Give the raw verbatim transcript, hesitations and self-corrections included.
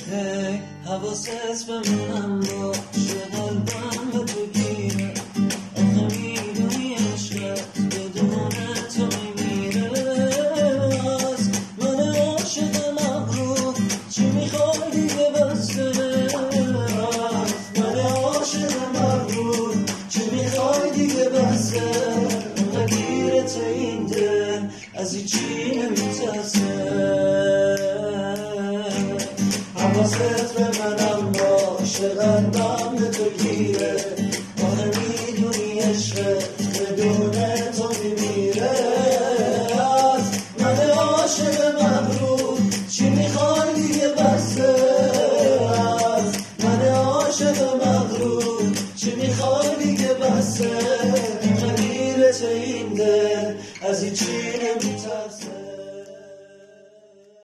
هی حواست به منم باشه قلبم به تو گیره آخه میدونی عشقت بدون تو میمیره از من عاشق مغرور چی میخوای دیگه بسته از من عاشق مغرور چی میخوای دیگه بسته اونقدر گیرت این دل از هیچی نمیترسه حواست به منم باشه قلبم به تو گیره